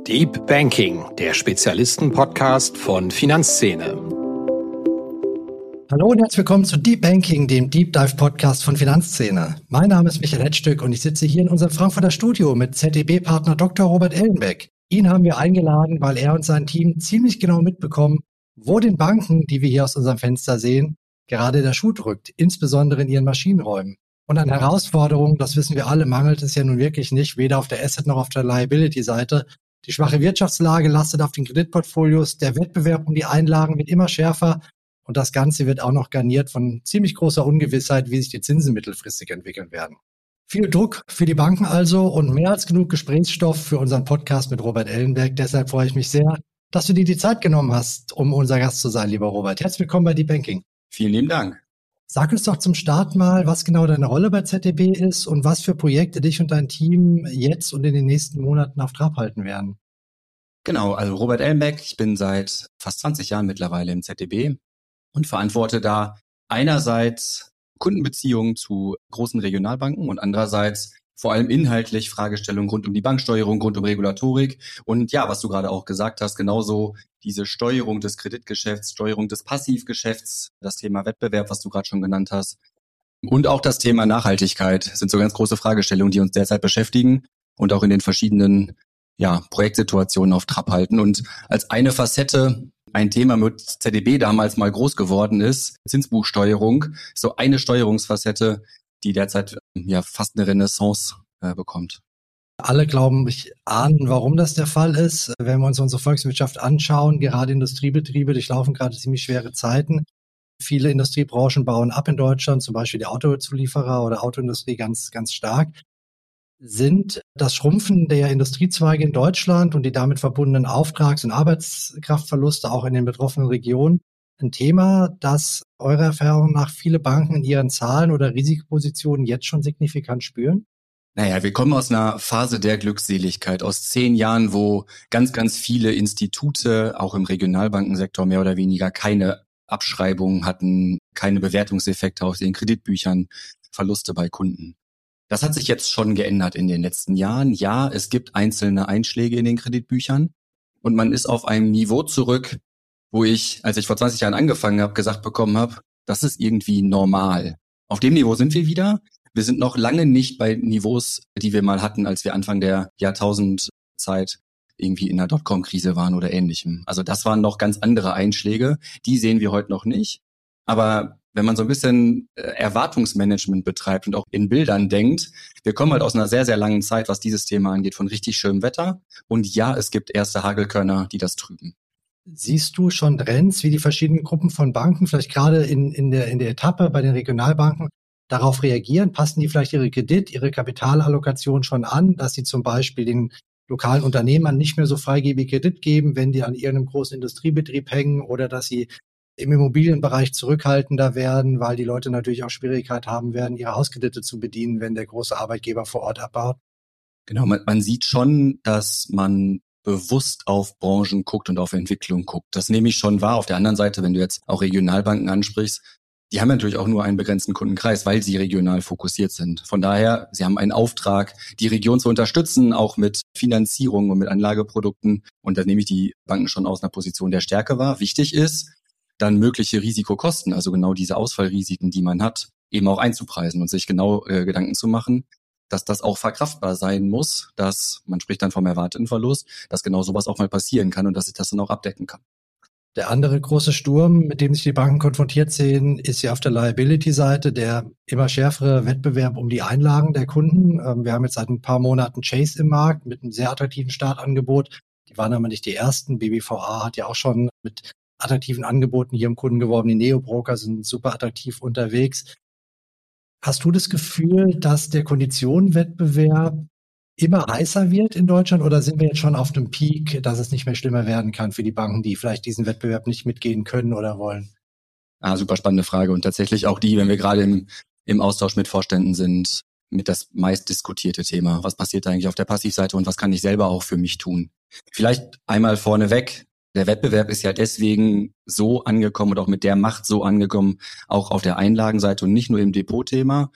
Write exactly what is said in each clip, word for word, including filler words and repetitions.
Deep Banking, der Spezialisten-Podcast von Finanzszene. Hallo und herzlich willkommen zu Deep Banking, dem Deep Dive Podcast von Finanzszene. Mein Name ist Michael Hetzstück und ich sitze hier in unserem Frankfurter Studio mit Z D B-Partner Doktor Robert Ellenbeck. Ihn haben wir eingeladen, weil er und sein Team ziemlich genau mitbekommen, wo den Banken, die wir hier aus unserem Fenster sehen, gerade der Schuh drückt, insbesondere in ihren Maschinenräumen. Und an Herausforderungen, das wissen wir alle, mangelt es ja nun wirklich nicht, weder auf der Asset- noch auf der Liability-Seite. Die schwache Wirtschaftslage lastet auf den Kreditportfolios, der Wettbewerb um die Einlagen wird immer schärfer und das Ganze wird auch noch garniert von ziemlich großer Ungewissheit, wie sich die Zinsen mittelfristig entwickeln werden. Viel Druck für die Banken also und mehr als genug Gesprächsstoff für unseren Podcast mit Robert Ellenbeck. Deshalb freue ich mich sehr, dass du dir die Zeit genommen hast, um unser Gast zu sein, lieber Robert. Herzlich willkommen bei Deep Banking. Vielen lieben Dank. Sag uns doch zum Start mal, was genau deine Rolle bei Z D B ist und was für Projekte dich und dein Team jetzt und in den nächsten Monaten auf Trab halten werden. Genau, also Robert Ellenbeck, ich bin seit fast zwanzig Jahren mittlerweile im Z D B und verantworte da einerseits Kundenbeziehungen zu großen Regionalbanken und andererseits vor allem inhaltlich Fragestellungen rund um die Banksteuerung, rund um Regulatorik und ja, was du gerade auch gesagt hast, genauso diese Steuerung des Kreditgeschäfts, Steuerung des Passivgeschäfts, das Thema Wettbewerb, was du gerade schon genannt hast und auch das Thema Nachhaltigkeit sind so ganz große Fragestellungen, die uns derzeit beschäftigen und auch in den verschiedenen ja, Projektsituationen auf Trab halten. Und als eine Facette ein Thema mit Z D B damals mal groß geworden ist, Zinsbuchsteuerung, so eine Steuerungsfacette, die derzeit ja fast eine Renaissance äh, bekommt. Alle glauben, ich ahnen, warum das der Fall ist. Wenn wir uns unsere Volkswirtschaft anschauen, gerade Industriebetriebe durchlaufen gerade ziemlich schwere Zeiten. Viele Industriebranchen bauen ab in Deutschland, zum Beispiel die Autozulieferer oder Autoindustrie ganz, ganz stark. Sind das Schrumpfen der Industriezweige in Deutschland und die damit verbundenen Auftrags- und Arbeitskraftverluste auch in den betroffenen Regionen ein Thema, das eurer Erfahrung nach viele Banken in ihren Zahlen oder Risikopositionen jetzt schon signifikant spüren? Naja, wir kommen aus einer Phase der Glückseligkeit, aus zehn Jahren, wo ganz, ganz viele Institute, auch im Regionalbankensektor mehr oder weniger, keine Abschreibungen hatten, keine Bewertungseffekte aus den Kreditbüchern, Verluste bei Kunden. Das hat sich jetzt schon geändert in den letzten Jahren. Ja, es gibt einzelne Einschläge in den Kreditbüchern und man ist auf einem Niveau zurück, wo ich, als ich vor zwanzig Jahren angefangen habe, gesagt bekommen habe, das ist irgendwie normal. Auf dem Niveau sind wir wieder. Wir sind noch lange nicht bei Niveaus, die wir mal hatten, als wir Anfang der Jahrtausendzeit irgendwie in der Dotcom-Krise waren oder ähnlichem. Also das waren noch ganz andere Einschläge. Die sehen wir heute noch nicht. Aber wenn man so ein bisschen Erwartungsmanagement betreibt und auch in Bildern denkt, wir kommen halt aus einer sehr, sehr langen Zeit, was dieses Thema angeht, von richtig schönem Wetter. Und ja, es gibt erste Hagelkörner, die das trüben. Siehst du schon Trends, wie die verschiedenen Gruppen von Banken, vielleicht gerade in, in, der, in der Etappe bei den Regionalbanken, darauf reagieren? Passen die vielleicht ihre Kredit-, ihre Kapitalallokation schon an, dass sie zum Beispiel den lokalen Unternehmern nicht mehr so freigebig Kredit geben, wenn die an irgendeinem großen Industriebetrieb hängen, oder dass sie im Immobilienbereich zurückhaltender werden, weil die Leute natürlich auch Schwierigkeit haben werden, ihre Hauskredite zu bedienen, wenn der große Arbeitgeber vor Ort abbaut? Genau, man, man sieht schon, dass man bewusst auf Branchen guckt und auf Entwicklung guckt. Das nehme ich schon wahr. Auf der anderen Seite, wenn du jetzt auch Regionalbanken ansprichst, die haben natürlich auch nur einen begrenzten Kundenkreis, weil sie regional fokussiert sind. Von daher, sie haben einen Auftrag, die Region zu unterstützen, auch mit Finanzierung und mit Anlageprodukten. Und da nehme ich die Banken schon aus einer Position der Stärke wahr. Wichtig ist, dann mögliche Risikokosten, also genau diese Ausfallrisiken, die man hat, eben auch einzupreisen und sich genau äh, Gedanken zu machen, dass das auch verkraftbar sein muss, dass, man spricht dann vom erwarteten Verlust, dass genau sowas auch mal passieren kann und dass ich das dann auch abdecken kann. Der andere große Sturm, mit dem sich die Banken konfrontiert sehen, ist ja auf der Liability-Seite der immer schärfere Wettbewerb um die Einlagen der Kunden. Wir haben jetzt seit ein paar Monaten Chase im Markt mit einem sehr attraktiven Startangebot. Die waren aber nicht die ersten. B B V A hat ja auch schon mit attraktiven Angeboten hier im Kunden geworben. Die Neo-Broker sind super attraktiv unterwegs. Hast du das Gefühl, dass der Konditionenwettbewerb immer heißer wird in Deutschland, oder sind wir jetzt schon auf dem Peak, dass es nicht mehr schlimmer werden kann für die Banken, die vielleicht diesen Wettbewerb nicht mitgehen können oder wollen? Ah, super spannende Frage und tatsächlich auch die, wenn wir gerade im, im Austausch mit Vorständen sind, mit das meist diskutierte Thema. Was passiert eigentlich auf der Passivseite und was kann ich selber auch für mich tun? Vielleicht einmal vorneweg. Der Wettbewerb ist ja deswegen so angekommen und auch mit der Macht so angekommen, auch auf der Einlagenseite und nicht nur im Depotthema,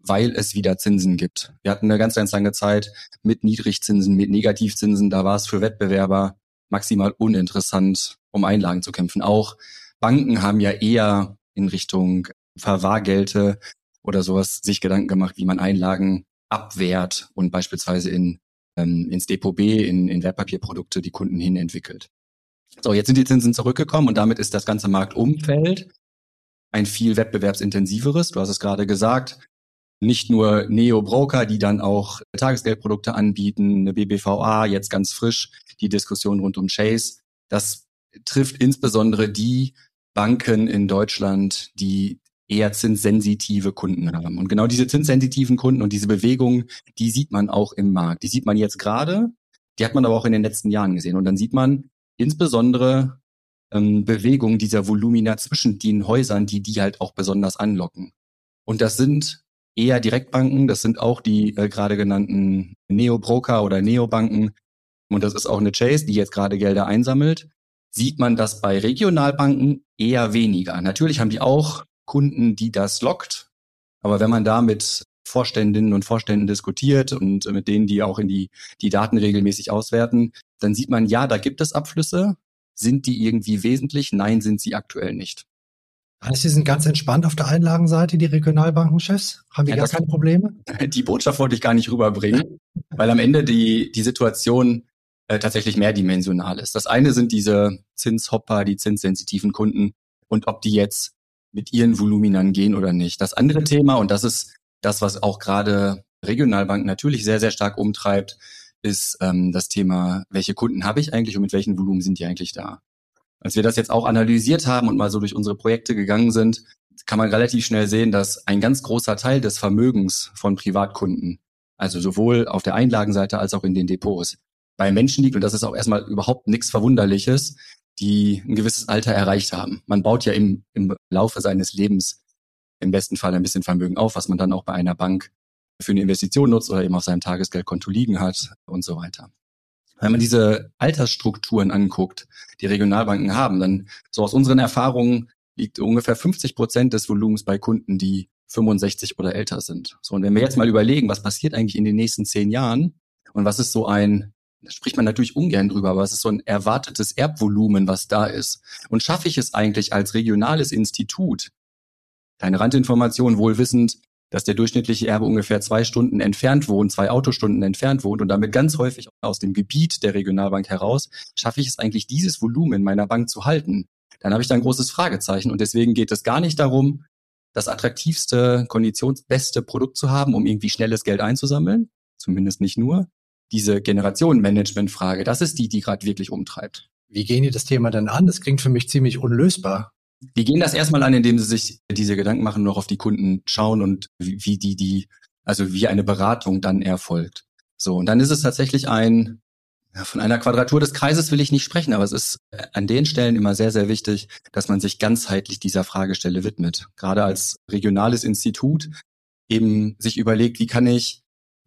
weil es wieder Zinsen gibt. Wir hatten eine ganz, ganz lange Zeit mit Niedrigzinsen, mit Negativzinsen. Da war es für Wettbewerber maximal uninteressant, um Einlagen zu kämpfen. Auch Banken haben ja eher in Richtung Verwahrgelte oder sowas sich Gedanken gemacht, wie man Einlagen abwehrt und beispielsweise in ähm, ins Depot B, in, in Wertpapierprodukte die Kunden hin entwickelt. So, jetzt sind die Zinsen zurückgekommen und damit ist das ganze Marktumfeld ein viel wettbewerbsintensiveres. Du hast es gerade gesagt, nicht nur Neo-Broker, die dann auch Tagesgeldprodukte anbieten, eine B B V A, jetzt ganz frisch die Diskussion rund um Chase. Das trifft insbesondere die Banken in Deutschland, die eher zinssensitive Kunden haben. Und genau diese zinssensitiven Kunden und diese Bewegung, die sieht man auch im Markt. Die sieht man jetzt gerade, die hat man aber auch in den letzten Jahren gesehen. Und dann sieht man insbesondere ähm, Bewegungen dieser Volumina zwischen den Häusern, die die halt auch besonders anlocken. Und das sind eher Direktbanken, das sind auch die äh, gerade genannten Neo-Broker oder Neobanken. Und das ist auch eine Chase, die jetzt gerade Gelder einsammelt. Sieht man das bei Regionalbanken eher weniger. Natürlich haben die auch Kunden, die das lockt. Aber wenn man da mit Vorständinnen und Vorständen diskutiert und mit denen, die auch in die, die Daten regelmäßig auswerten, dann sieht man, ja, da gibt es Abflüsse. Sind die irgendwie wesentlich? Nein, sind sie aktuell nicht. Heißt, Sie sind ganz entspannt auf der Einlagenseite, die Regionalbankenchefs? Haben die ja, gar keine Probleme? Die Botschaft wollte ich gar nicht rüberbringen, weil am Ende die, die Situation äh, tatsächlich mehrdimensional ist. Das eine sind diese Zinshopper, die zinssensitiven Kunden und ob die jetzt mit ihren Voluminern gehen oder nicht. Das andere Thema, und das ist das, was auch gerade Regionalbanken natürlich sehr, sehr stark umtreibt, ist ähm, das Thema, welche Kunden habe ich eigentlich und mit welchen Volumen sind die eigentlich da? Als wir das jetzt auch analysiert haben und mal so durch unsere Projekte gegangen sind, kann man relativ schnell sehen, dass ein ganz großer Teil des Vermögens von Privatkunden, also sowohl auf der Einlagenseite als auch in den Depots, bei Menschen liegt, und das ist auch erstmal überhaupt nichts Verwunderliches, die ein gewisses Alter erreicht haben. Man baut ja im, im Laufe seines Lebens im besten Fall ein bisschen Vermögen auf, was man dann auch bei einer Bank für eine Investition nutzt oder eben auf seinem Tagesgeldkonto liegen hat und so weiter. Wenn man diese Altersstrukturen anguckt, die Regionalbanken haben, dann so aus unseren Erfahrungen liegt ungefähr fünfzig Prozent des Volumens bei Kunden, die fünfundsechzig oder älter sind. So, und wenn wir jetzt mal überlegen, was passiert eigentlich in den nächsten zehn Jahren und was ist so ein, da spricht man natürlich ungern drüber, aber was ist so ein erwartetes Erbvolumen, was da ist? Und schaffe ich es eigentlich als regionales Institut, kleine Randinformation, wohl wissend, dass der durchschnittliche Erbe ungefähr zwei Stunden entfernt wohnt, zwei Autostunden entfernt wohnt und damit ganz häufig aus dem Gebiet der Regionalbank heraus, schaffe ich es eigentlich, dieses Volumen in meiner Bank zu halten? Dann habe ich da ein großes Fragezeichen und deswegen geht es gar nicht darum, das attraktivste, konditionsbeste Produkt zu haben, um irgendwie schnelles Geld einzusammeln, zumindest nicht nur. Diese Generationenmanagement-Frage, das ist die, die gerade wirklich umtreibt. Wie gehen die das Thema denn an? Das klingt für mich ziemlich unlösbar. Die gehen das erstmal an, indem sie sich diese Gedanken machen, noch auf die Kunden schauen und wie, wie die, die, also wie eine Beratung dann erfolgt. So, und dann ist es tatsächlich ein, ja, von einer Quadratur des Kreises will ich nicht sprechen, aber es ist an den Stellen immer sehr, sehr wichtig, dass man sich ganzheitlich dieser Fragestelle widmet. Gerade als regionales Institut eben sich überlegt, wie kann ich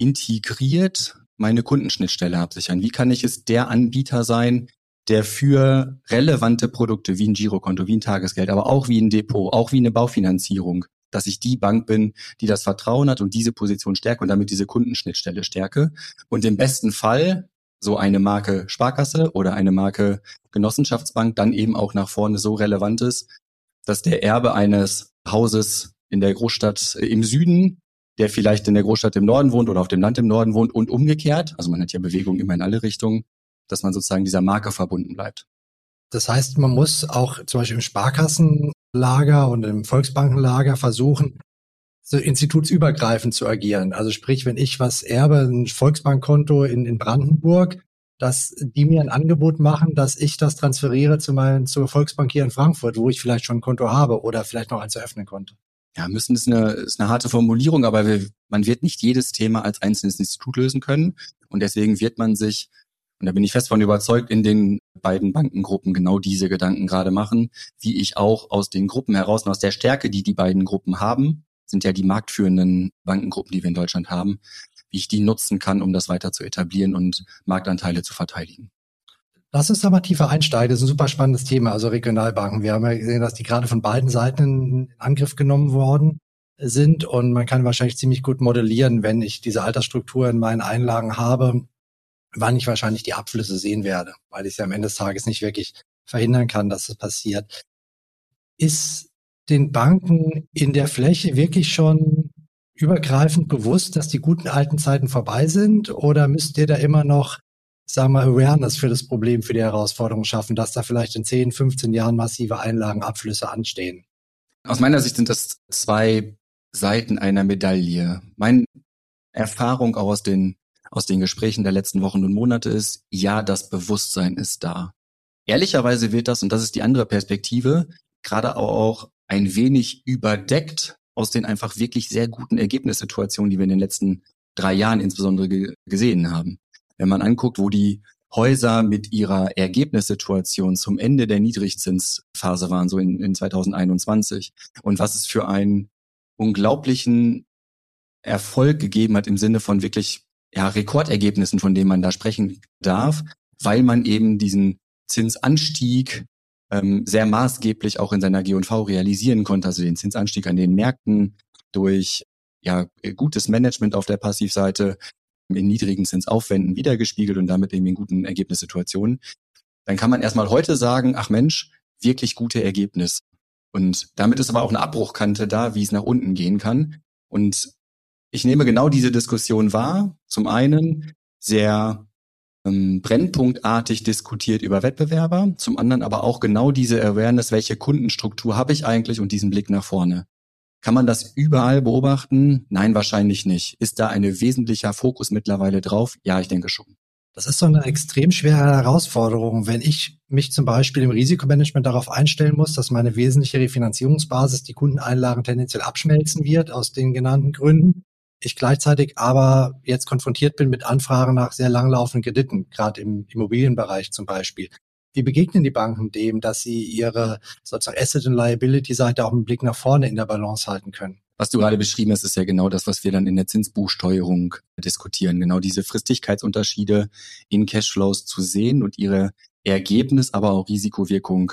integriert meine Kundenschnittstelle absichern? Wie kann ich es der Anbieter sein, der für relevante Produkte wie ein Girokonto, wie ein Tagesgeld, aber auch wie ein Depot, auch wie eine Baufinanzierung, dass ich die Bank bin, die das Vertrauen hat und diese Position stärke und damit diese Kundenschnittstelle stärke. Und im besten Fall so eine Marke Sparkasse oder eine Marke Genossenschaftsbank dann eben auch nach vorne so relevant ist, dass der Erbe eines Hauses in der Großstadt im Süden, der vielleicht in der Großstadt im Norden wohnt oder auf dem Land im Norden wohnt und umgekehrt, also man hat ja Bewegung immer in alle Richtungen, dass man sozusagen dieser Marke verbunden bleibt. Das heißt, man muss auch zum Beispiel im Sparkassenlager und im Volksbankenlager versuchen, so institutsübergreifend zu agieren. Also sprich, wenn ich was erbe, ein Volksbankkonto in, in Brandenburg, dass die mir ein Angebot machen, dass ich das transferiere zu meinen, zur Volksbank hier in Frankfurt, wo ich vielleicht schon ein Konto habe oder vielleicht noch eins eröffnen konnte. Ja, müssen ist eine, ist eine harte Formulierung, aber wir, man wird nicht jedes Thema als einzelnes Institut lösen können. Und deswegen wird man sich, und da bin ich fest von überzeugt, in den beiden Bankengruppen genau diese Gedanken gerade machen, wie ich auch aus den Gruppen heraus und aus der Stärke, die die beiden Gruppen haben, sind ja die marktführenden Bankengruppen, die wir in Deutschland haben, wie ich die nutzen kann, um das weiter zu etablieren und Marktanteile zu verteidigen. Lass uns da mal tiefer einsteigen. Das ist ein super spannendes Thema, also Regionalbanken. Wir haben ja gesehen, dass die gerade von beiden Seiten in Angriff genommen worden. sind und man kann wahrscheinlich ziemlich gut modellieren, wenn ich diese Altersstruktur in meinen Einlagen habe, wann ich wahrscheinlich die Abflüsse sehen werde, weil ich es ja am Ende des Tages nicht wirklich verhindern kann, dass es passiert. Ist den Banken in der Fläche wirklich schon übergreifend bewusst, dass die guten alten Zeiten vorbei sind? Oder müsst ihr da immer noch, sagen wir, Awareness für das Problem, für die Herausforderung schaffen, dass da vielleicht in zehn, fünfzehn Jahren massive Einlagenabflüsse anstehen? Aus meiner Sicht sind das zwei Seiten einer Medaille. Meine Erfahrung auch aus den, aus den Gesprächen der letzten Wochen und Monate ist, ja, das Bewusstsein ist da. Ehrlicherweise wird das, und das ist die andere Perspektive, gerade auch ein wenig überdeckt aus den einfach wirklich sehr guten Ergebnissituationen, die wir in den letzten drei Jahren insbesondere ge- gesehen haben. Wenn man anguckt, wo die Häuser mit ihrer Ergebnissituation zum Ende der Niedrigzinsphase waren, so in, in zwanzig einundzwanzig, und was es für einen unglaublichen Erfolg gegeben hat im Sinne von wirklich ja, Rekordergebnissen, von denen man da sprechen darf, weil man eben diesen Zinsanstieg ähm, sehr maßgeblich auch in seiner G und V realisieren konnte, also den Zinsanstieg an den Märkten durch ja gutes Management auf der Passivseite, in niedrigen Zinsaufwänden wiedergespiegelt und damit eben in guten Ergebnissituationen. Dann kann man erstmal heute sagen, ach Mensch, wirklich gute Ergebnisse. Und damit ist aber auch eine Abbruchkante da, wie es nach unten gehen kann. Und ich nehme genau diese Diskussion wahr. Zum einen sehr ähm, brennpunktartig diskutiert über Wettbewerber, zum anderen aber auch genau diese Awareness, welche Kundenstruktur habe ich eigentlich und diesen Blick nach vorne. Kann man das überall beobachten? Nein, wahrscheinlich nicht. Ist da ein wesentlicher Fokus mittlerweile drauf? Ja, ich denke schon. Das ist so eine extrem schwere Herausforderung, wenn ich mich zum Beispiel im Risikomanagement darauf einstellen muss, dass meine wesentliche Refinanzierungsbasis die Kundeneinlagen tendenziell abschmelzen wird, aus den genannten Gründen. Ich gleichzeitig aber jetzt konfrontiert bin mit Anfragen nach sehr langlaufenden Krediten, gerade im Immobilienbereich zum Beispiel. Wie begegnen die Banken dem, dass sie ihre sozusagen Asset- und Liability-Seite auch mit Blick nach vorne in der Balance halten können? Was du gerade beschrieben hast, ist ja genau das, was wir dann in der Zinsbuchsteuerung diskutieren. Genau diese Fristigkeitsunterschiede in Cashflows zu sehen und ihre Ergebnis, aber auch Risikowirkung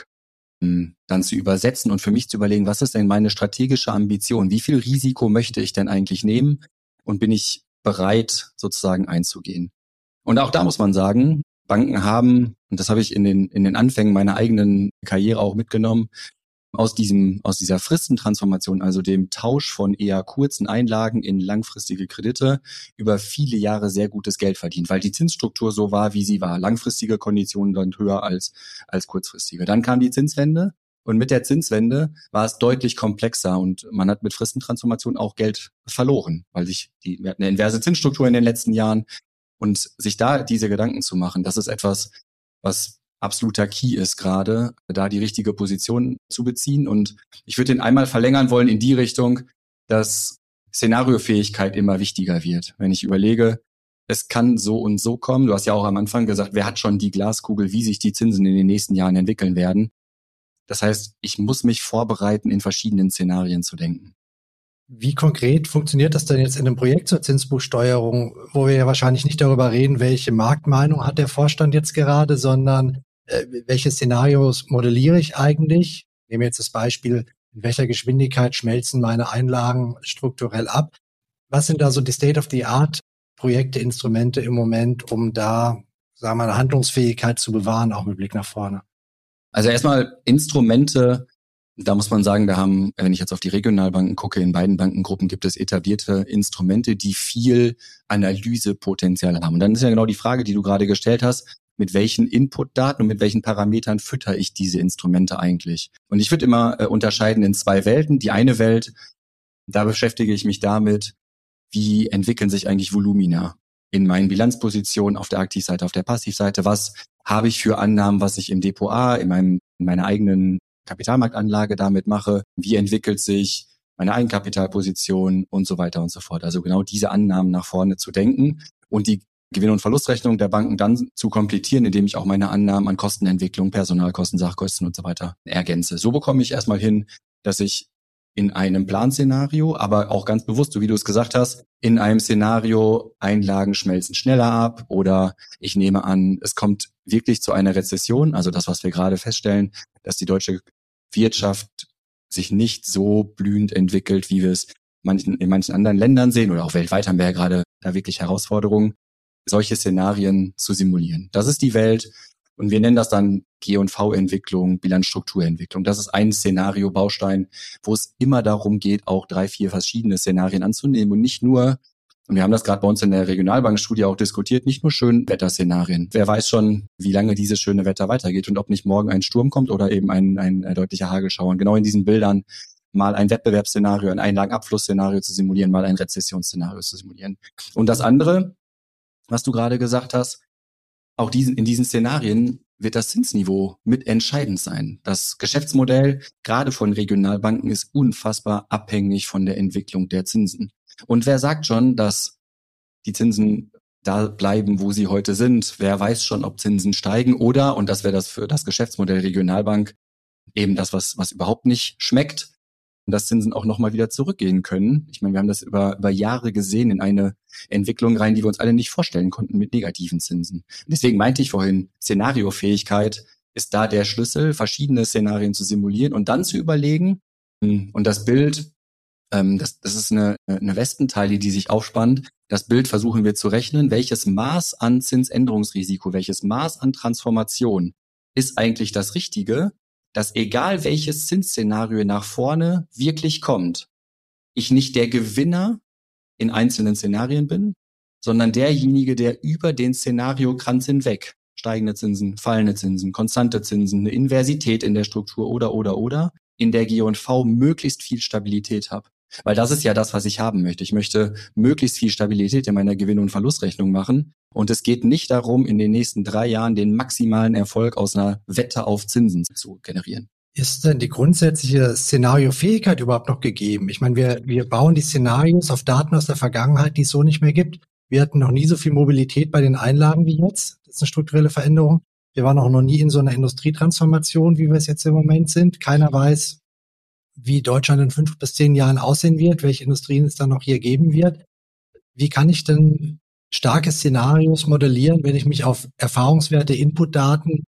m, dann zu übersetzen und für mich zu überlegen, was ist denn meine strategische Ambition? Wie viel Risiko möchte ich denn eigentlich nehmen? Und bin ich bereit, sozusagen einzugehen? Und auch da muss man sagen, Banken haben, und das habe ich in den, in den Anfängen meiner eigenen Karriere auch mitgenommen, aus diesem, aus dieser Fristentransformation, also dem Tausch von eher kurzen Einlagen in langfristige Kredite, über viele Jahre sehr gutes Geld verdient, weil die Zinsstruktur so war, wie sie war. Langfristige Konditionen dann höher als, als kurzfristige. Dann kam die Zinswende. Und mit der Zinswende war es deutlich komplexer und man hat mit Fristentransformation auch Geld verloren, weil sich die, wir hatten eine inverse Zinsstruktur in den letzten Jahren. Und sich da diese Gedanken zu machen, das ist etwas, was absoluter Key ist gerade, da die richtige Position zu beziehen. Und ich würde den einmal verlängern wollen in die Richtung, dass Szenariofähigkeit immer wichtiger wird. Wenn ich überlege, es kann so und so kommen. Du hast ja auch am Anfang gesagt, wer hat schon die Glaskugel, wie sich die Zinsen in den nächsten Jahren entwickeln werden. Das heißt, ich muss mich vorbereiten, in verschiedenen Szenarien zu denken. Wie konkret funktioniert das denn jetzt in einem Projekt zur Zinsbuchsteuerung, wo wir ja wahrscheinlich nicht darüber reden, welche Marktmeinung hat der Vorstand jetzt gerade, sondern äh, welche Szenarios modelliere ich eigentlich? Ich nehme jetzt das Beispiel, in welcher Geschwindigkeit schmelzen meine Einlagen strukturell ab? Was sind da so die State-of-the-Art-Projekte, Instrumente im Moment, um da, sagen wir mal, eine Handlungsfähigkeit zu bewahren, auch mit Blick nach vorne? Also erstmal Instrumente. Da muss man sagen, wir haben, wenn ich jetzt auf die Regionalbanken gucke, in beiden Bankengruppen gibt es etablierte Instrumente, die viel Analysepotenzial haben. Und dann ist ja genau die Frage, die du gerade gestellt hast, mit welchen Inputdaten und mit welchen Parametern fütter ich diese Instrumente eigentlich? Und ich würde immer äh, unterscheiden in zwei Welten. Die eine Welt, da beschäftige ich mich damit, wie entwickeln sich eigentlich Volumina in meinen Bilanzpositionen auf der Aktivseite, auf der Passivseite? Was habe ich für Annahmen, was ich im Depot A, in meinem, in meiner eigenen Kapitalmarktanlage damit mache, wie entwickelt sich meine Eigenkapitalposition und so weiter und so fort. Also genau diese Annahmen nach vorne zu denken und die Gewinn- und Verlustrechnung der Banken dann zu komplettieren, indem ich auch meine Annahmen an Kostenentwicklung, Personalkosten, Sachkosten und so weiter ergänze. So bekomme ich erstmal hin, dass ich in einem Planszenario, aber auch ganz bewusst, so wie du es gesagt hast, in einem Szenario Einlagen schmelzen schneller ab oder ich nehme an, es kommt wirklich zu einer Rezession, also das, was wir gerade feststellen, dass die deutsche Wirtschaft sich nicht so blühend entwickelt, wie wir es manchen, in manchen anderen Ländern sehen oder auch weltweit haben wir ja gerade da wirklich Herausforderungen, solche Szenarien zu simulieren. Das ist die Welt und wir nennen das dann G und V-Entwicklung, Bilanzstrukturentwicklung. Das ist ein Szenario-Baustein, wo es immer darum geht, auch drei, vier verschiedene Szenarien anzunehmen und nicht nur, und wir haben das gerade bei uns in der Regionalbankstudie auch diskutiert, nicht nur Schönwetterszenarien. Wer weiß schon, wie lange dieses schöne Wetter weitergeht und ob nicht morgen ein Sturm kommt oder eben ein, ein deutlicher Hagelschauer. Und genau in diesen Bildern mal ein Wettbewerbsszenario, ein Einlagenabflussszenario zu simulieren, mal ein Rezessionsszenario zu simulieren. Und das andere, was du gerade gesagt hast, auch diesen, in diesen Szenarien wird das Zinsniveau mit entscheidend sein. Das Geschäftsmodell, gerade von Regionalbanken, ist unfassbar abhängig von der Entwicklung der Zinsen. Und wer sagt schon, dass die Zinsen da bleiben, wo sie heute sind? Wer weiß schon, ob Zinsen steigen oder, und das wäre das für das Geschäftsmodell Regionalbank, eben das, was, was überhaupt nicht schmeckt, dass Zinsen auch nochmal wieder zurückgehen können. Ich meine, wir haben das über, über Jahre gesehen in eine Entwicklung rein, die wir uns alle nicht vorstellen konnten mit negativen Zinsen. Deswegen meinte ich vorhin, Szenariofähigkeit ist da der Schlüssel, verschiedene Szenarien zu simulieren und dann zu überlegen, und das Bild, ähm, das, das ist eine, eine Wespenteile, die sich aufspannt. Das Bild versuchen wir zu rechnen, welches Maß an Zinsänderungsrisiko, welches Maß an Transformation ist eigentlich das Richtige, dass egal welches Zinsszenario nach vorne wirklich kommt, ich nicht der Gewinner in einzelnen Szenarien bin, sondern derjenige, der über den Szenariokranz hinweg, steigende Zinsen, fallende Zinsen, konstante Zinsen, eine Inversität in der Struktur oder, oder, oder, in der G und V möglichst viel Stabilität habe. Weil das ist ja das, was ich haben möchte. Ich möchte möglichst viel Stabilität in meiner Gewinn- und Verlustrechnung machen. Und es geht nicht darum, in den nächsten drei Jahren den maximalen Erfolg aus einer Wette auf Zinsen zu generieren. Ist denn die grundsätzliche Szenariofähigkeit überhaupt noch gegeben? Ich meine, wir, wir bauen die Szenarios auf Daten aus der Vergangenheit, die es so nicht mehr gibt. Wir hatten noch nie so viel Mobilität bei den Einlagen wie jetzt. Das ist eine strukturelle Veränderung. Wir waren auch noch nie in so einer Industrietransformation, wie wir es jetzt im Moment sind. Keiner weiß, wie Deutschland in fünf bis zehn Jahren aussehen wird, welche Industrien es dann noch hier geben wird. Wie kann ich denn starke Szenarios modellieren, wenn ich mich auf Erfahrungswerte, Inputdaten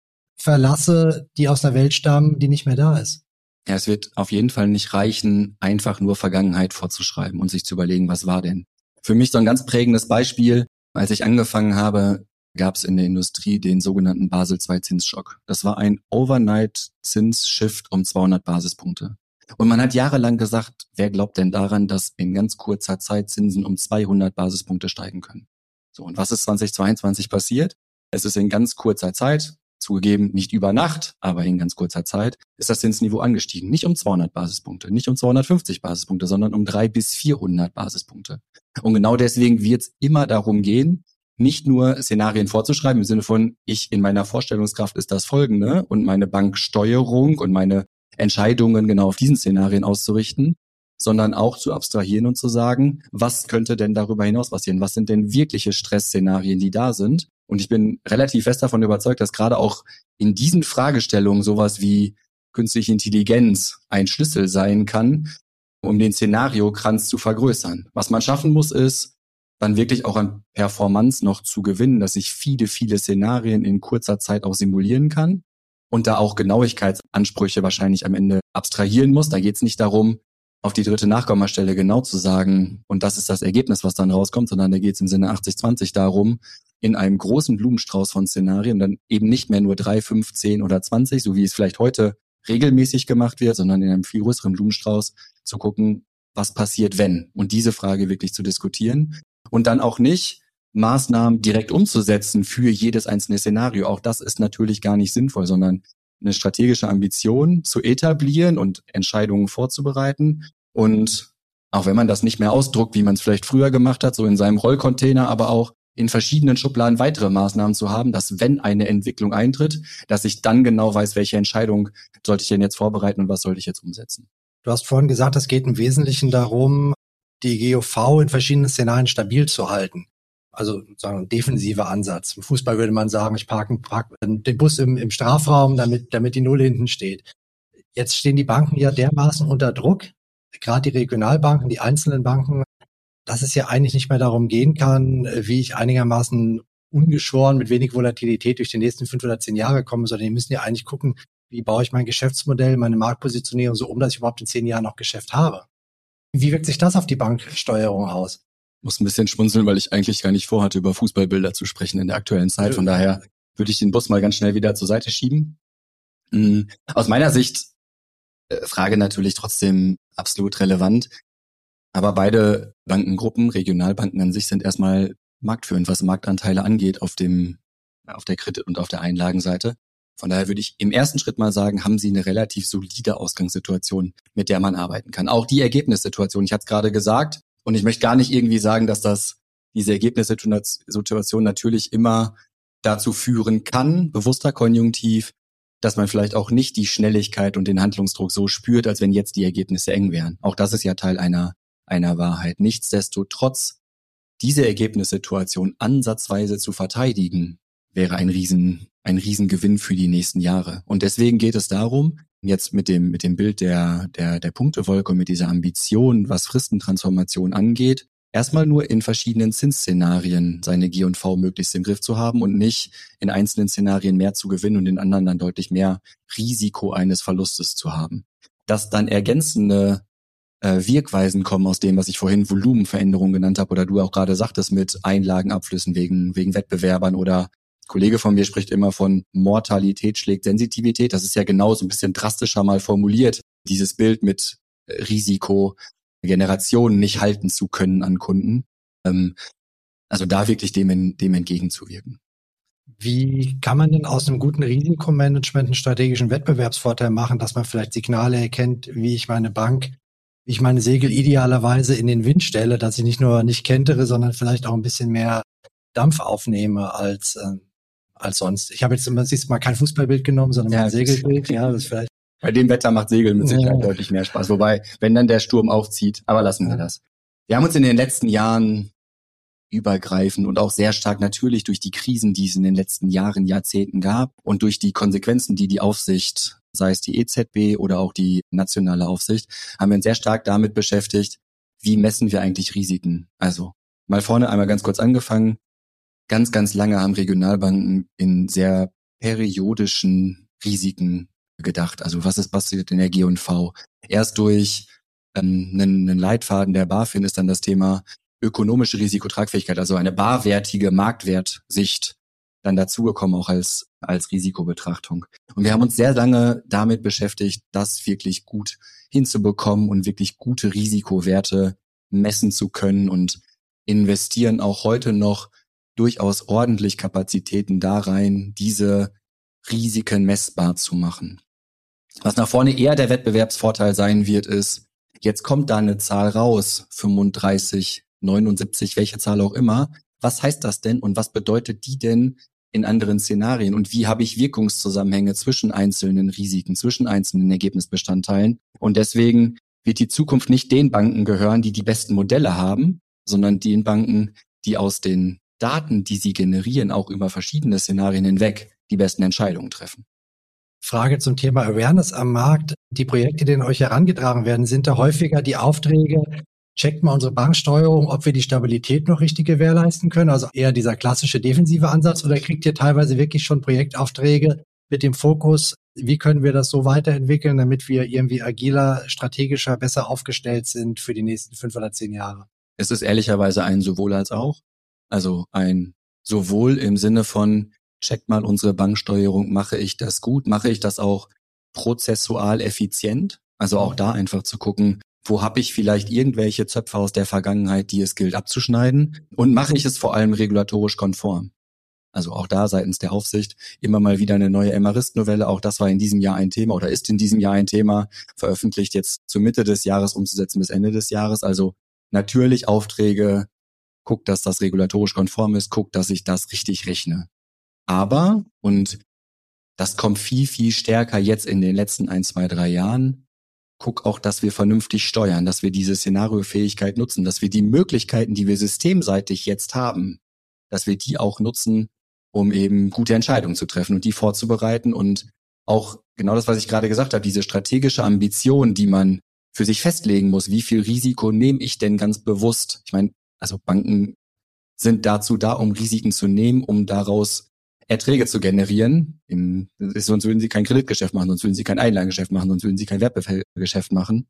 verlasse, die aus einer Welt stammen, die nicht mehr da ist? Ja, es wird auf jeden Fall nicht reichen, einfach nur Vergangenheit vorzuschreiben und sich zu überlegen, was war denn. Für mich so ein ganz prägendes Beispiel, als ich angefangen habe, gab es in der Industrie den sogenannten Basel zwei Zinsschock. Das war ein Overnight-Zinsshift um zweihundert Basispunkte. Und man hat jahrelang gesagt, wer glaubt denn daran, dass in ganz kurzer Zeit Zinsen um zweihundert Basispunkte steigen können? So, und was ist zweitausendzweiundzwanzig passiert? Es ist in ganz kurzer Zeit, zugegeben nicht über Nacht, aber in ganz kurzer Zeit, ist das Zinsniveau angestiegen. Nicht um zweihundert Basispunkte, nicht um zweihundertfünfzig Basispunkte, sondern um dreihundert bis vierhundert Basispunkte. Und genau deswegen wird es immer darum gehen, nicht nur Szenarien vorzuschreiben im Sinne von, ich in meiner Vorstellungskraft ist das Folgende und meine Banksteuerung und meine Entscheidungen genau auf diesen Szenarien auszurichten, sondern auch zu abstrahieren und zu sagen, was könnte denn darüber hinaus passieren? Was sind denn wirkliche Stressszenarien, die da sind? Und ich bin relativ fest davon überzeugt, dass gerade auch in diesen Fragestellungen sowas wie künstliche Intelligenz ein Schlüssel sein kann, um den Szenariokranz zu vergrößern. Was man schaffen muss, ist, dann wirklich auch an Performance noch zu gewinnen, dass ich viele, viele Szenarien in kurzer Zeit auch simulieren kann und da auch Genauigkeitsansprüche wahrscheinlich am Ende abstrahieren muss. Da geht es nicht darum, auf die dritte Nachkommastelle genau zu sagen, und das ist das Ergebnis, was dann rauskommt, sondern da geht es im Sinne achtzig zwanzig darum, in einem großen Blumenstrauß von Szenarien dann eben nicht mehr nur drei, fünf, zehn oder zwanzig, so wie es vielleicht heute regelmäßig gemacht wird, sondern in einem viel größeren Blumenstrauß zu gucken, was passiert, wenn, und diese Frage wirklich zu diskutieren. Und dann auch nicht Maßnahmen direkt umzusetzen für jedes einzelne Szenario. Auch das ist natürlich gar nicht sinnvoll, sondern eine strategische Ambition zu etablieren und Entscheidungen vorzubereiten. Und auch wenn man das nicht mehr ausdruckt, wie man es vielleicht früher gemacht hat, so in seinem Rollcontainer, aber auch in verschiedenen Schubladen weitere Maßnahmen zu haben, dass wenn eine Entwicklung eintritt, dass ich dann genau weiß, welche Entscheidung sollte ich denn jetzt vorbereiten und was sollte ich jetzt umsetzen. Du hast vorhin gesagt, es geht im Wesentlichen darum, die G O V in verschiedenen Szenarien stabil zu halten. Also sozusagen ein defensiver Ansatz. Im Fußball würde man sagen, ich parke park den Bus im, im Strafraum, damit, damit die Null hinten steht. Jetzt stehen die Banken ja dermaßen unter Druck, gerade die Regionalbanken, die einzelnen Banken, dass es ja eigentlich nicht mehr darum gehen kann, wie ich einigermaßen ungeschoren mit wenig Volatilität durch die nächsten fünf oder zehn Jahre komme, sondern die müssen ja eigentlich gucken, wie baue ich mein Geschäftsmodell, meine Marktpositionierung so um, dass ich überhaupt in zehn Jahren noch Geschäft habe. Wie wirkt sich das auf die Banksteuerung aus? Muss ein bisschen schmunzeln, weil ich eigentlich gar nicht vorhatte, über Fußballbilder zu sprechen in der aktuellen Zeit. Von daher würde ich den Bus mal ganz schnell wieder zur Seite schieben. Aus meiner Sicht, Frage natürlich trotzdem absolut relevant. Aber beide Bankengruppen, Regionalbanken an sich, sind erstmal marktführend, was Marktanteile angeht auf dem, auf der Kredit- und auf der Einlagenseite. Von daher würde ich im ersten Schritt mal sagen, haben sie eine relativ solide Ausgangssituation, mit der man arbeiten kann. Auch die Ergebnissituation, ich hatte es gerade gesagt, und ich möchte gar nicht irgendwie sagen, dass das diese Ergebnissituation natürlich immer dazu führen kann, bewusster Konjunktiv, dass man vielleicht auch nicht die Schnelligkeit und den Handlungsdruck so spürt, als wenn jetzt die Ergebnisse eng wären. Auch das ist ja Teil einer einer Wahrheit. Nichtsdestotrotz, diese Ergebnissituation ansatzweise zu verteidigen, wäre ein Riesen, ein Riesengewinn für die nächsten Jahre. Und deswegen geht es darum, jetzt mit dem, mit dem Bild der, der, der Punktewolke und mit dieser Ambition, was Fristentransformation angeht, erstmal nur in verschiedenen Zinsszenarien seine G und V möglichst im Griff zu haben und nicht in einzelnen Szenarien mehr zu gewinnen und in anderen dann deutlich mehr Risiko eines Verlustes zu haben. Dass dann ergänzende äh, Wirkweisen kommen aus dem, was ich vorhin Volumenveränderungen genannt habe oder du auch gerade sagtest mit Einlagenabflüssen wegen, wegen Wettbewerbern oder ein Kollege von mir spricht immer von Mortalität schlägt Sensitivität. Das ist ja genau so ein bisschen drastischer mal formuliert, dieses Bild mit Risiko, Generationen nicht halten zu können an Kunden. Ähm, also da wirklich dem, dem entgegenzuwirken. Wie kann man denn aus einem guten Risikomanagement einen strategischen Wettbewerbsvorteil machen, dass man vielleicht Signale erkennt, wie ich meine Bank, wie ich meine Segel idealerweise in den Wind stelle, dass ich nicht nur nicht kentere, sondern vielleicht auch ein bisschen mehr Dampf aufnehme als äh, als sonst. Ich habe jetzt immer siehst mal kein Fußballbild genommen, sondern ja, ein Segelbild. Ja, das ist vielleicht. Bei dem Wetter macht Segeln mit Sicherheit ja. deutlich mehr Spaß. Wobei, wenn dann der Sturm aufzieht, aber lassen wir ja. das. Wir haben uns in den letzten Jahren übergreifend und auch sehr stark natürlich durch die Krisen, die es in den letzten Jahren, Jahrzehnten gab und durch die Konsequenzen, die die Aufsicht, sei es die E Z B oder auch die nationale Aufsicht, haben wir uns sehr stark damit beschäftigt, wie messen wir eigentlich Risiken. Also mal vorne einmal ganz kurz angefangen. Ganz, ganz lange haben Regionalbanken in sehr periodischen Risiken gedacht. Also was ist passiert in der G und V? Erst durch ähm, einen, einen Leitfaden der BaFin ist dann das Thema ökonomische Risikotragfähigkeit, also eine barwertige Marktwertsicht dann dazugekommen, auch als als Risikobetrachtung. Und wir haben uns sehr lange damit beschäftigt, das wirklich gut hinzubekommen und wirklich gute Risikowerte messen zu können und investieren auch heute noch durchaus ordentlich Kapazitäten da rein, diese Risiken messbar zu machen. Was nach vorne eher der Wettbewerbsvorteil sein wird, ist, jetzt kommt da eine Zahl raus, fünfunddreißig, neunundsiebzig, welche Zahl auch immer. Was heißt das denn und was bedeutet die denn in anderen Szenarien? Und wie habe ich Wirkungszusammenhänge zwischen einzelnen Risiken, zwischen einzelnen Ergebnisbestandteilen? Und deswegen wird die Zukunft nicht den Banken gehören, die die besten Modelle haben, sondern den Banken, die aus den Daten, die sie generieren, auch über verschiedene Szenarien hinweg, die besten Entscheidungen treffen. Frage zum Thema Awareness am Markt. Die Projekte, die an euch herangetragen werden, sind da häufiger die Aufträge, checkt mal unsere Banksteuerung, ob wir die Stabilität noch richtig gewährleisten können, also eher dieser klassische defensive Ansatz, oder kriegt ihr teilweise wirklich schon Projektaufträge mit dem Fokus, wie können wir das so weiterentwickeln, damit wir irgendwie agiler, strategischer, besser aufgestellt sind für die nächsten fünf oder zehn Jahre? Es ist ehrlicherweise ein sowohl als auch. Also ein sowohl im Sinne von, check mal unsere Banksteuerung, mache ich das gut, mache ich das auch prozessual effizient? Also auch da einfach zu gucken, wo habe ich vielleicht irgendwelche Zöpfe aus der Vergangenheit, die es gilt abzuschneiden, und mache ich es vor allem regulatorisch konform? Also auch da seitens der Aufsicht immer mal wieder eine neue M A-Risk-Novelle, auch das war in diesem Jahr ein Thema oder ist in diesem Jahr ein Thema, veröffentlicht jetzt zur Mitte des Jahres umzusetzen bis Ende des Jahres. Also natürlich Aufträge, guckt, dass das regulatorisch konform ist, guckt, dass ich das richtig rechne. Aber, und das kommt viel, viel stärker jetzt in den letzten ein, zwei, drei Jahren, guck auch, dass wir vernünftig steuern, dass wir diese Szenariofähigkeit nutzen, dass wir die Möglichkeiten, die wir systemseitig jetzt haben, dass wir die auch nutzen, um eben gute Entscheidungen zu treffen und die vorzubereiten und auch genau das, was ich gerade gesagt habe, diese strategische Ambition, die man für sich festlegen muss, wie viel Risiko nehme ich denn ganz bewusst? Ich meine, also Banken sind dazu da, um Risiken zu nehmen, um daraus Erträge zu generieren. Im, sonst würden sie kein Kreditgeschäft machen, sonst würden sie kein Einlagengeschäft machen, sonst würden sie kein Wertpapiergeschäft machen.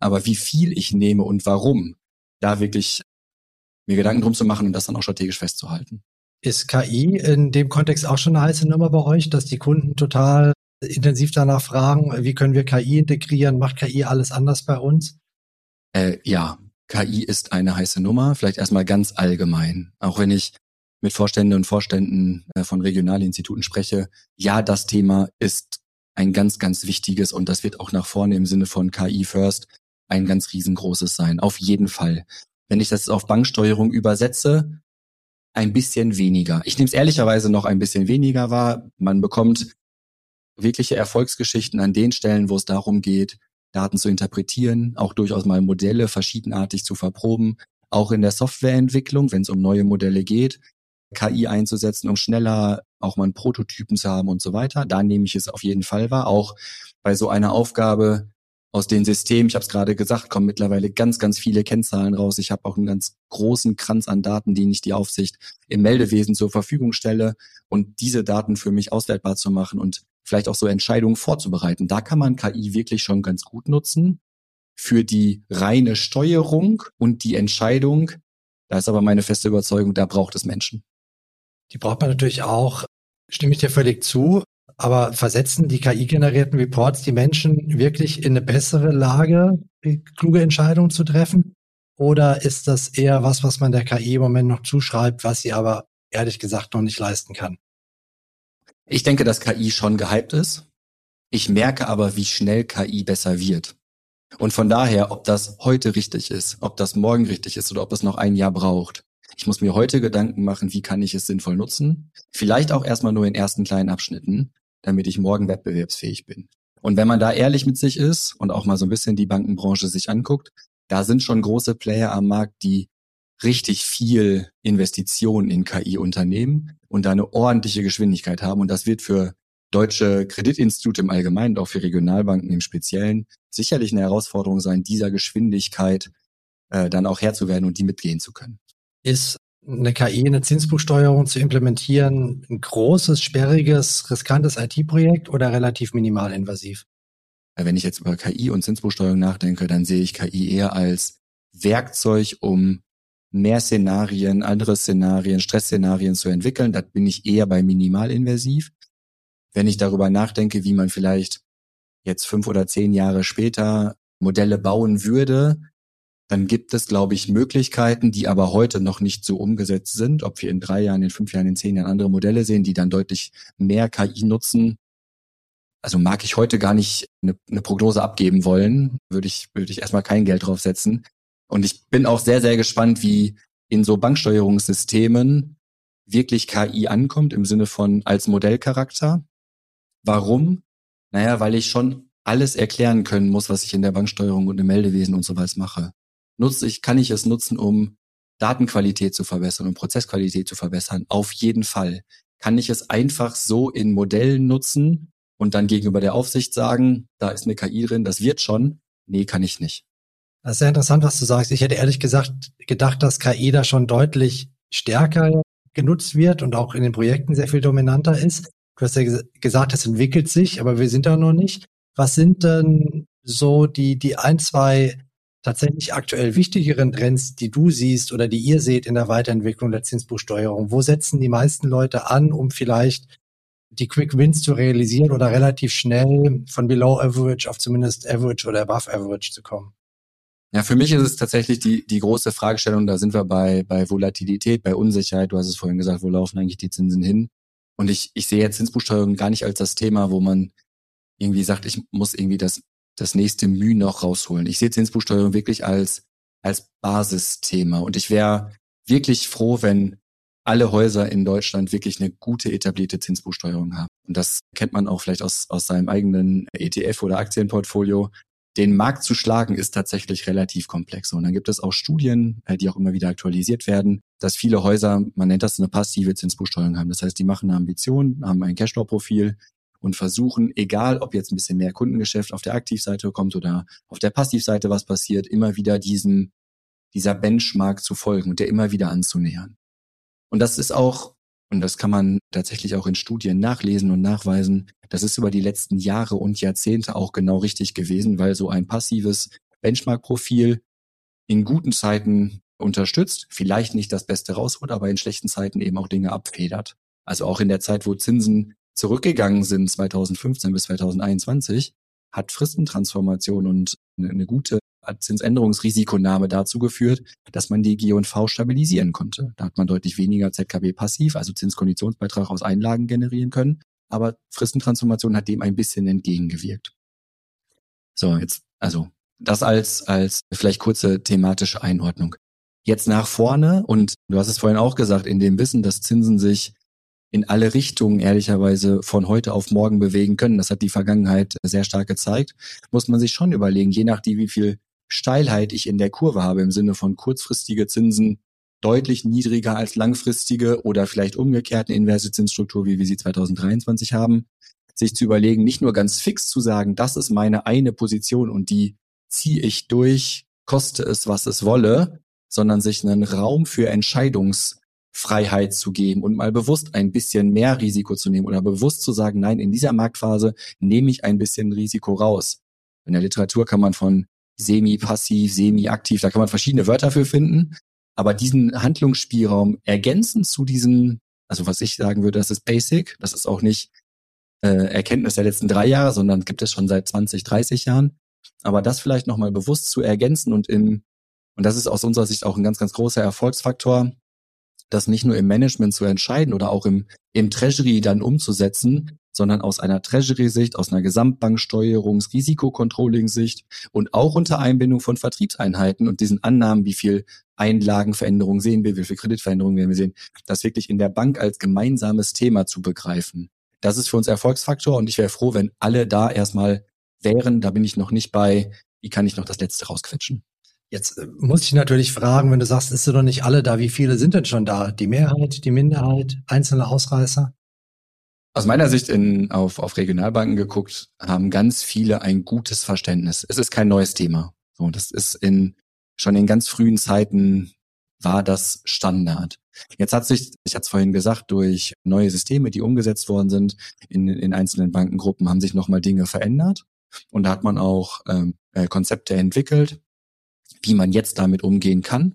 Aber wie viel ich nehme und warum, da wirklich mir Gedanken drum zu machen und das dann auch strategisch festzuhalten. Ist K I in dem Kontext auch schon eine heiße Nummer bei euch, dass die Kunden total intensiv danach fragen, wie können wir K I integrieren? Macht K I alles anders bei uns? Äh, ja, K I ist eine heiße Nummer, vielleicht erstmal ganz allgemein. Auch wenn ich mit Vorständen und Vorständen äh, von Regionalinstituten spreche, ja, das Thema ist ein ganz, ganz wichtiges und das wird auch nach vorne im Sinne von K I First ein ganz riesengroßes sein. Auf jeden Fall. Wenn ich das auf Banksteuerung übersetze, ein bisschen weniger. Ich nehme es ehrlicherweise noch ein bisschen weniger wahr. Man bekommt wirkliche Erfolgsgeschichten an den Stellen, wo es darum geht, Daten zu interpretieren, auch durchaus mal Modelle verschiedenartig zu verproben, auch in der Softwareentwicklung, wenn es um neue Modelle geht, K I einzusetzen, um schneller auch mal einen Prototypen zu haben und so weiter. Da nehme ich es auf jeden Fall wahr. Auch bei so einer Aufgabe aus den Systemen, ich habe es gerade gesagt, kommen mittlerweile ganz, ganz viele Kennzahlen raus. Ich habe auch einen ganz großen Kranz an Daten, den ich die Aufsicht im Meldewesen zur Verfügung stelle. Und diese Daten für mich auswertbar zu machen und vielleicht auch so Entscheidungen vorzubereiten. Da kann man K I wirklich schon ganz gut nutzen. Für die reine Steuerung und die Entscheidung, da ist aber meine feste Überzeugung, da braucht es Menschen. Die braucht man natürlich auch, stimme ich dir völlig zu, aber versetzen die K I-generierten Reports die Menschen wirklich in eine bessere Lage, kluge Entscheidungen zu treffen? Oder ist das eher was, was man der K I im Moment noch zuschreibt, was sie aber ehrlich gesagt noch nicht leisten kann? Ich denke, dass K I schon gehypt ist. Ich merke aber, wie schnell K I besser wird. Und von daher, ob das heute richtig ist, ob das morgen richtig ist oder ob es noch ein Jahr braucht. Ich muss mir heute Gedanken machen, wie kann ich es sinnvoll nutzen? Vielleicht auch erstmal nur in ersten kleinen Abschnitten, damit ich morgen wettbewerbsfähig bin. Und wenn man da ehrlich mit sich ist und auch mal so ein bisschen die Bankenbranche sich anguckt, da sind schon große Player am Markt, die richtig viel Investitionen in K I unternehmen und da eine ordentliche Geschwindigkeit haben. Und das wird für deutsche Kreditinstitute im Allgemeinen und auch für Regionalbanken im Speziellen sicherlich eine Herausforderung sein, dieser Geschwindigkeit äh, dann auch Herr zu werden und die mitgehen zu können. Ist eine K I, eine Zinsbuchsteuerung zu implementieren, ein großes, sperriges, riskantes I T-Projekt oder relativ minimalinvasiv? Wenn ich jetzt über K I und Zinsbuchsteuerung nachdenke, dann sehe ich K I eher als Werkzeug, um mehr Szenarien, andere Szenarien, Stressszenarien zu entwickeln. Da bin ich eher bei minimalinvasiv. Wenn ich darüber nachdenke, wie man vielleicht jetzt fünf oder zehn Jahre später Modelle bauen würde, dann gibt es, glaube ich, Möglichkeiten, die aber heute noch nicht so umgesetzt sind. Ob wir in drei Jahren, in fünf Jahren, in zehn Jahren andere Modelle sehen, die dann deutlich mehr K I nutzen. Also mag ich heute gar nicht eine, eine Prognose abgeben wollen, würde ich, würde ich erstmal kein Geld drauf setzen. Und ich bin auch sehr, sehr gespannt, wie in so Banksteuerungssystemen wirklich K I ankommt im Sinne von als Modellcharakter. Warum? Naja, weil ich schon alles erklären können muss, was ich in der Banksteuerung und im Meldewesen und so was mache. Nutze ich, kann ich es nutzen, um Datenqualität zu verbessern und Prozessqualität zu verbessern? Auf jeden Fall. Kann ich es einfach so in Modellen nutzen und dann gegenüber der Aufsicht sagen, da ist eine K I drin, das wird schon? Nee, kann ich nicht. Das ist sehr interessant, was du sagst. Ich hätte ehrlich gesagt gedacht, dass K I da schon deutlich stärker genutzt wird und auch in den Projekten sehr viel dominanter ist. Du hast ja gesagt, es entwickelt sich, aber wir sind da noch nicht. Was sind denn so die, die ein, zwei tatsächlich aktuell wichtigeren Trends, die du siehst oder die ihr seht in der Weiterentwicklung der Zinsbuchsteuerung? Wo setzen die meisten Leute an, um vielleicht die Quick Wins zu realisieren oder relativ schnell von Below Average auf zumindest Average oder Above Average zu kommen? Ja, für mich ist es tatsächlich die die große Fragestellung, da sind wir bei bei Volatilität, bei Unsicherheit. Du hast es vorhin gesagt, wo laufen eigentlich die Zinsen hin? Und ich ich sehe jetzt Zinsbuchsteuerung gar nicht als das Thema, wo man irgendwie sagt, ich muss irgendwie das das nächste Mühe noch rausholen. Ich sehe Zinsbuchsteuerung wirklich als als Basisthema und ich wäre wirklich froh, wenn alle Häuser in Deutschland wirklich eine gute etablierte Zinsbuchsteuerung haben. Und das kennt man auch vielleicht aus aus seinem eigenen E T F oder Aktienportfolio. Den Markt zu schlagen ist tatsächlich relativ komplex. Und dann gibt es auch Studien, die auch immer wieder aktualisiert werden, dass viele Häuser, man nennt das eine passive Zinsbuchsteuerung haben. Das heißt, die machen eine Ambition, haben ein Cashflow-Profil und versuchen, egal ob jetzt ein bisschen mehr Kundengeschäft auf der Aktivseite kommt oder auf der Passivseite was passiert, immer wieder diesem, dieser Benchmark zu folgen und der immer wieder anzunähern. Und das ist auch, und das kann man tatsächlich auch in Studien nachlesen und nachweisen, das ist über die letzten Jahre und Jahrzehnte auch genau richtig gewesen, weil so ein passives Benchmark-Profil in guten Zeiten unterstützt, vielleicht nicht das Beste rausholt, aber in schlechten Zeiten eben auch Dinge abfedert. Also auch in der Zeit, wo Zinsen zurückgegangen sind, zweitausendfünfzehn bis zweitausendeinundzwanzig, hat Fristentransformation und eine, eine gute Zinsänderungsrisikonahme dazu geführt, dass man die G und V stabilisieren konnte. Da hat man deutlich weniger Z K B passiv, also Zinskonditionsbeitrag aus Einlagen generieren können, aber Fristentransformation hat dem ein bisschen entgegengewirkt. So, jetzt, also das als als vielleicht kurze thematische Einordnung. Jetzt nach vorne, und du hast es vorhin auch gesagt, in dem Wissen, dass Zinsen sich in alle Richtungen ehrlicherweise von heute auf morgen bewegen können, das hat die Vergangenheit sehr stark gezeigt, muss man sich schon überlegen, je nachdem wie viel Steilheit ich in der Kurve habe, im Sinne von kurzfristige Zinsen deutlich niedriger als langfristige oder vielleicht umgekehrt eine inverse Zinsstruktur, wie wir sie zweitausenddreiundzwanzig haben, sich zu überlegen, nicht nur ganz fix zu sagen, das ist meine eine Position und die ziehe ich durch, koste es, was es wolle, sondern sich einen Raum für Entscheidungsfreiheit zu geben und mal bewusst ein bisschen mehr Risiko zu nehmen oder bewusst zu sagen, nein, in dieser Marktphase nehme ich ein bisschen Risiko raus. In der Literatur kann man von semi-passiv, semi-aktiv, da kann man verschiedene Wörter für finden, aber diesen Handlungsspielraum ergänzen zu diesen, also was ich sagen würde, das ist Basic, das ist auch nicht äh, Erkenntnis der letzten drei Jahre, sondern gibt es schon seit zwanzig, dreißig Jahren, aber das vielleicht nochmal bewusst zu ergänzen und in Und das ist aus unserer Sicht auch ein ganz, ganz großer Erfolgsfaktor, das nicht nur im Management zu entscheiden oder auch im, im Treasury dann umzusetzen, sondern aus einer Treasury-Sicht, aus einer Gesamtbanksteuerungs-, Risikocontrolling-Sicht und auch unter Einbindung von Vertriebseinheiten und diesen Annahmen, wie viel Einlagenveränderungen sehen wir, wie viel Kreditveränderungen werden wir sehen, das wirklich in der Bank als gemeinsames Thema zu begreifen. Das ist für uns Erfolgsfaktor und ich wäre froh, wenn alle da erstmal wären. Da bin ich noch nicht bei, wie kann ich noch das Letzte rausquetschen. Jetzt äh, muss ich natürlich fragen, wenn du sagst, ist sind doch nicht alle da, wie viele sind denn schon da? Die Mehrheit, die Minderheit, einzelne Ausreißer? Aus meiner Sicht in, auf, auf Regionalbanken geguckt, haben ganz viele ein gutes Verständnis. Es ist kein neues Thema. So, das ist in, schon in ganz frühen Zeiten war das Standard. Jetzt hat sich, ich hatte es vorhin gesagt, durch neue Systeme, die umgesetzt worden sind in, in einzelnen Bankengruppen, haben sich nochmal Dinge verändert. Und da hat man auch ähm, Konzepte entwickelt, wie man jetzt damit umgehen kann.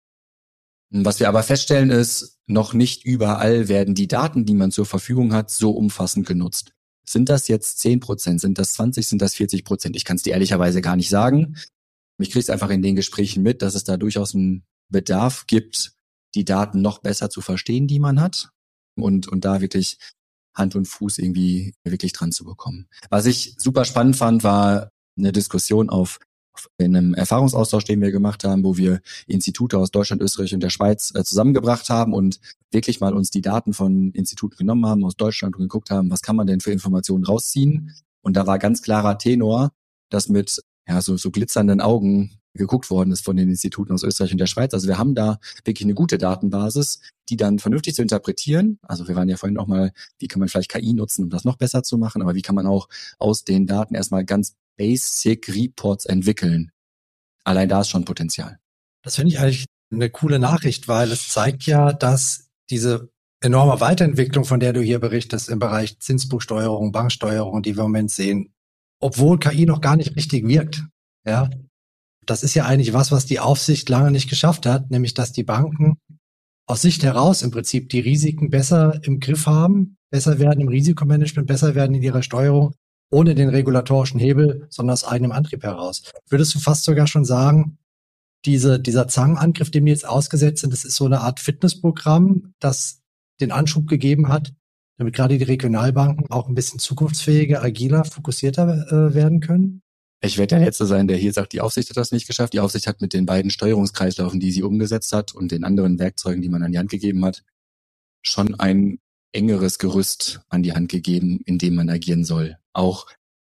Was wir aber feststellen ist, noch nicht überall werden die Daten, die man zur Verfügung hat, so umfassend genutzt. Sind das jetzt zehn Prozent, sind das zwanzig, sind das vierzig Prozent? Ich kann es dir ehrlicherweise gar nicht sagen. Ich kriege es einfach in den Gesprächen mit, dass es da durchaus einen Bedarf gibt, die Daten noch besser zu verstehen, die man hat und, und da wirklich Hand und Fuß irgendwie wirklich dran zu bekommen. Was ich super spannend fand, war eine Diskussion auf in einem Erfahrungsaustausch, den wir gemacht haben, wo wir Institute aus Deutschland, Österreich und der Schweiz äh, zusammengebracht haben und wirklich mal uns die Daten von Instituten genommen haben aus Deutschland und geguckt haben, was kann man denn für Informationen rausziehen. Und da war ganz klarer Tenor, dass mit ja so, so glitzernden Augen geguckt worden ist von den Instituten aus Österreich und der Schweiz. Also wir haben da wirklich eine gute Datenbasis, die dann vernünftig zu interpretieren. Also wir waren ja vorhin auch mal, wie kann man vielleicht K I nutzen, um das noch besser zu machen, aber wie kann man auch aus den Daten erstmal ganz Basic Reports entwickeln. Allein da ist schon Potenzial. Das finde ich eigentlich eine coole Nachricht, weil es zeigt ja, dass diese enorme Weiterentwicklung, von der du hier berichtest, im Bereich Zinsbuchsteuerung, Banksteuerung, die wir im Moment sehen, obwohl K I noch gar nicht richtig wirkt. Ja, das ist ja eigentlich was, was die Aufsicht lange nicht geschafft hat, nämlich dass die Banken aus Sicht heraus im Prinzip die Risiken besser im Griff haben, besser werden im Risikomanagement, besser werden in ihrer Steuerung, ohne den regulatorischen Hebel, sondern aus eigenem Antrieb heraus. Würdest du fast sogar schon sagen, diese, dieser Zangenangriff, dem die jetzt ausgesetzt sind, das ist so eine Art Fitnessprogramm, das den Anschub gegeben hat, damit gerade die Regionalbanken auch ein bisschen zukunftsfähiger, agiler, fokussierter äh, werden können? Ich werde der Letzte sein, der hier sagt, die Aufsicht hat das nicht geschafft. Die Aufsicht hat mit den beiden Steuerungskreislaufen, die sie umgesetzt hat und den anderen Werkzeugen, die man an die Hand gegeben hat, schon ein engeres Gerüst an die Hand gegeben, in dem man agieren soll. Auch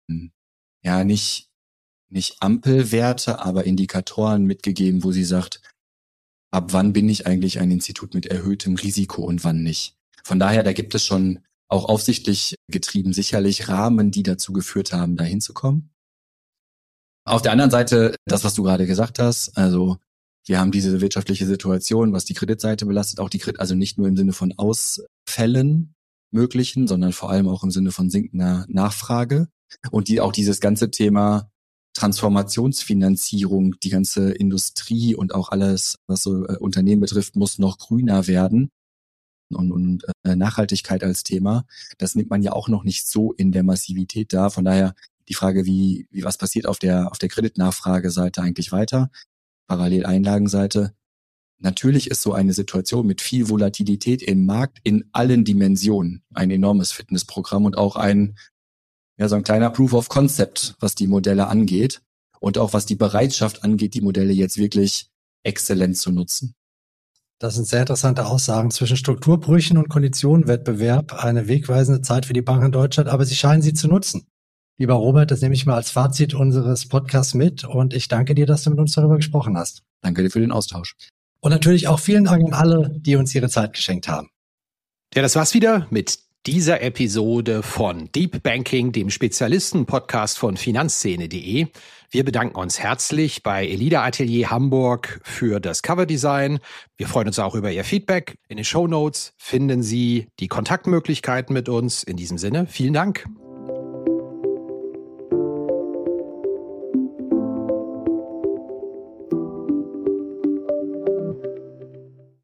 ja nicht nicht Ampelwerte, aber Indikatoren mitgegeben, wo sie sagt, ab wann bin ich eigentlich ein Institut mit erhöhtem Risiko und wann nicht. Von daher, da gibt es schon auch aufsichtlich getrieben sicherlich Rahmen, die dazu geführt haben, da hinzukommen. Auf der anderen Seite, das, was du gerade gesagt hast, also wir haben diese wirtschaftliche Situation, was die Kreditseite belastet, auch die Kredit, also nicht nur im Sinne von Ausfällen möglichen, sondern vor allem auch im Sinne von sinkender Nachfrage und die auch dieses ganze Thema Transformationsfinanzierung, die ganze Industrie und auch alles, was so äh, Unternehmen betrifft, muss noch grüner werden. Und, und äh, Nachhaltigkeit als Thema, das nimmt man ja auch noch nicht so in der Massivität da. Von daher die Frage, wie wie was passiert auf der auf der Kreditnachfrageseite eigentlich weiter, parallel Einlagenseite. Natürlich ist so eine Situation mit viel Volatilität im Markt in allen Dimensionen ein enormes Fitnessprogramm und auch ein ja so ein kleiner Proof of Concept, was die Modelle angeht und auch was die Bereitschaft angeht, die Modelle jetzt wirklich exzellent zu nutzen. Das sind sehr interessante Aussagen zwischen Strukturbrüchen und Konditionenwettbewerb. Eine wegweisende Zeit für die Bank in Deutschland, aber sie scheinen sie zu nutzen. Lieber Robert, das nehme ich mal als Fazit unseres Podcasts mit und ich danke dir, dass du mit uns darüber gesprochen hast. Danke dir für den Austausch. Und natürlich auch vielen Dank an alle, die uns ihre Zeit geschenkt haben. Ja, das war's wieder mit dieser Episode von Deep Banking, dem Spezialisten-Podcast von finanzszene punkt de. Wir bedanken uns herzlich bei Elida Atelier Hamburg für das Coverdesign. Wir freuen uns auch über Ihr Feedback. In den Shownotes finden Sie die Kontaktmöglichkeiten mit uns. In diesem Sinne, vielen Dank.